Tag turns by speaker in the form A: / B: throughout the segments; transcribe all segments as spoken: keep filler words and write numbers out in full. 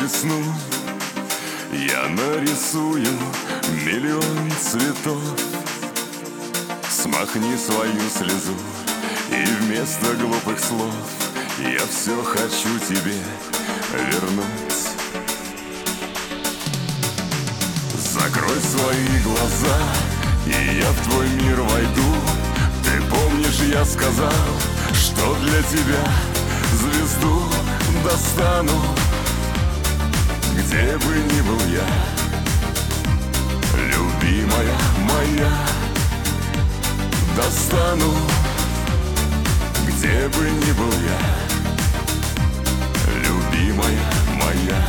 A: весну я нарисую миллион цветов. Смахни свою слезу, и вместо глупых слов я все хочу тебе вернуть. Закрой свои глаза, и я в твой мир войду. Ты помнишь, я сказал, что для тебя звезду достану. Где бы ни был я, любимая моя, достану. Где бы ни был я, любимая моя.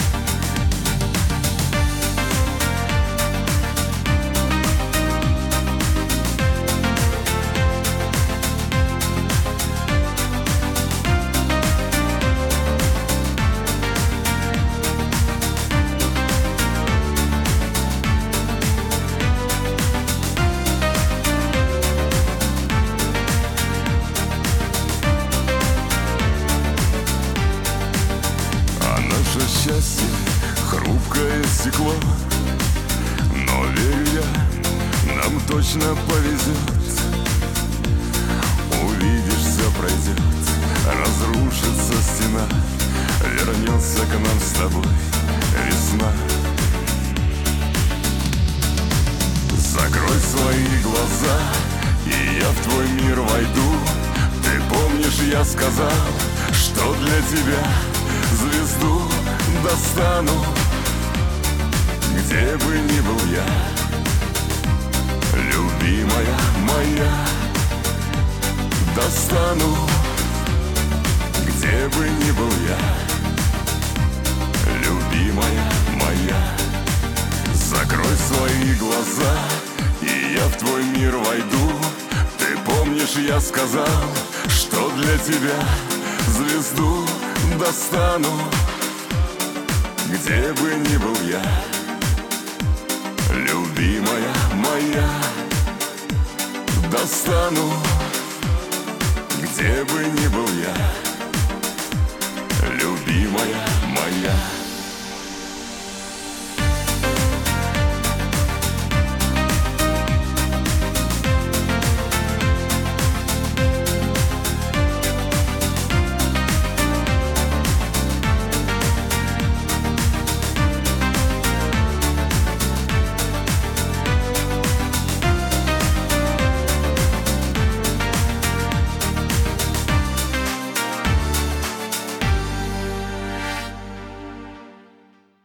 A: Счастье — хрупкое стекло, но верю я, нам точно повезет. Увидишь, все пройдет, разрушится стена, вернется к нам с тобой весна. Закрой свои глаза, и я в твой мир войду. Ты помнишь, я сказал, что для тебя звезду достану. Где бы ни был я, любимая моя, достану. Где бы ни был я, любимая моя. Закрой свои глаза, и я в твой мир войду. Ты помнишь, я сказал, что для тебя звезду достану. Где бы ни был я, любимая моя, достану. Где бы ни был я, любимая моя.